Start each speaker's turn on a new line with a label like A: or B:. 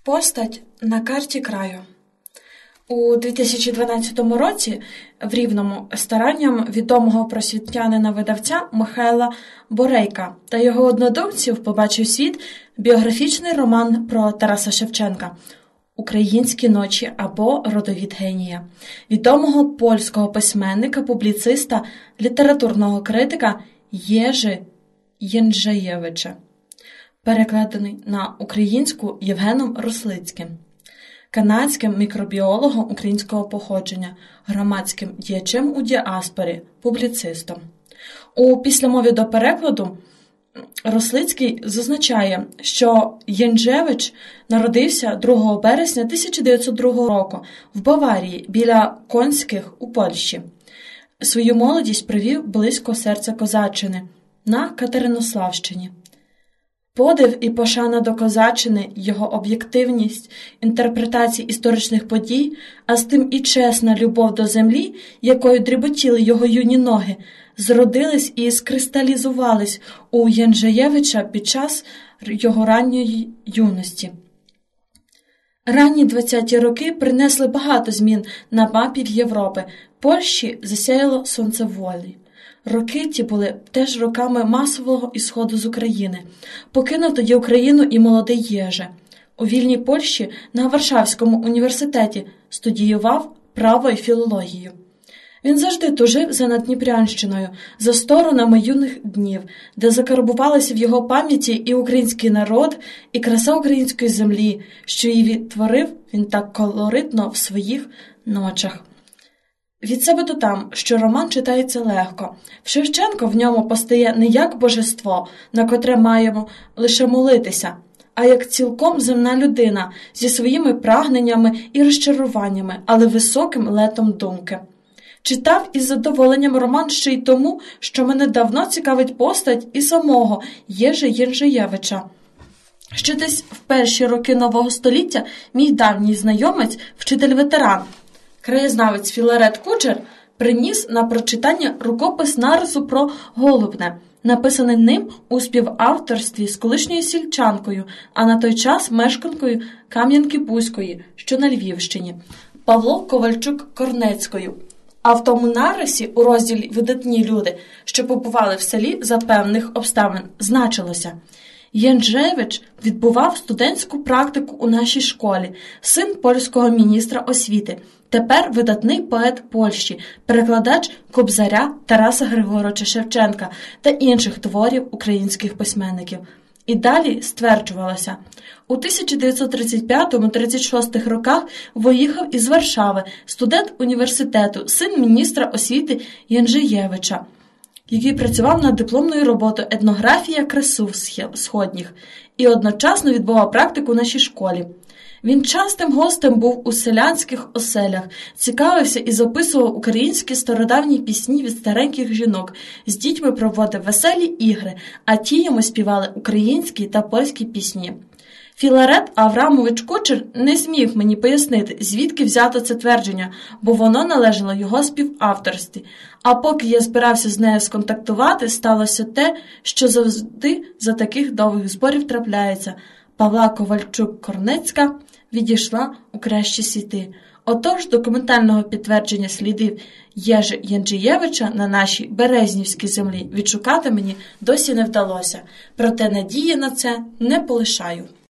A: Постать на карті краю. У 2012 році в Рівному старанням відомого просвітянина-видавця Михайла Борейка та його однодумців побачив світ біографічний роман про Тараса Шевченка «Українські ночі» або «Родовід генія» відомого польського письменника, публіциста, літературного критика Єжи Єнджеєвича, перекладений на українську Євгеном Рослицьким, канадським мікробіологом українського походження, громадським діячем у діаспорі, публіцистом. У післямові до перекладу Рослицький зазначає, що Єнджевич народився 2 березня 1902 року в Баварії біля Конських у Польщі. Свою молодість провів близько серця Козаччини на Катеринославщині. Подив і пошана до козаччини, його об'єктивність, інтерпретації історичних подій, а з тим і чесна любов до землі, якою дріботіли його юні ноги, зродились і скристалізувались у Єнджеєвича під час його ранньої юності. Ранні 20-ті роки принесли багато змін на мапі Європи. Польщі засяяло сонце волі. Роки ті були теж роками масового ісходу з України. Покинув тоді Україну і молодий Єже. У вільній Польщі на Варшавському університеті студіював право і філологію. Він завжди тужив за Наддніпрянщиною, за сторонами юних днів, де закарбувалися в його пам'яті і український народ, і краса української землі, що її відтворив він так колоритно в своїх ночах. Від себе додам, що роман читається легко. Шевченко в ньому постає не як божество, на котре маємо лише молитися, а як цілком земна людина зі своїми прагненнями і розчаруваннями, але високим летом думки. Читав із задоволенням роман ще й тому, що мене давно цікавить постать і самого Єжи Єнджеєвича. Ще десь в перші роки нового століття мій давній знайомець, вчитель-ветеран, краєзнавець Філарет Кучер, приніс на прочитання рукопис нарису про Голубне, написаний ним у співавторстві з колишньою сільчанкою, а на той час мешканкою Кам'янки-Бузької, що на Львівщині, Павло Ковальчук-Корнецькою. А в тому нарисі у розділі «Видатні люди», що побували в селі за певних обставин, значилося: Єнджевич відбував студентську практику у нашій школі, син польського міністра освіти, тепер видатний поет Польщі, перекладач Кобзаря Тараса Григоровича Шевченка та інших творів українських письменників. І далі стверджувалося: у 1935-36 роках виїхав із Варшави студент університету, син міністра освіти Єнджеєвича, який працював над дипломною роботою «Етнографія красу сходніх» і одночасно відбував практику у нашій школі. Він частим гостем був у селянських оселях, цікавився і записував українські стародавні пісні від стареньких жінок, з дітьми проводив веселі ігри, а ті йому співали українські та польські пісні. Філарет Аврамович Кучер не зміг мені пояснити, звідки взято це твердження, бо воно належало його співавторстві. А поки я збирався з нею сконтактувати, сталося те, що завжди за таких довгих зборів трапляється. Павла Ковальчук-Корнецька відійшла у кращі світи. Отож, документального підтвердження слідів Єжи Єнджеєвича на нашій березнівській землі відшукати мені досі не вдалося. Проте надії на це не полишаю.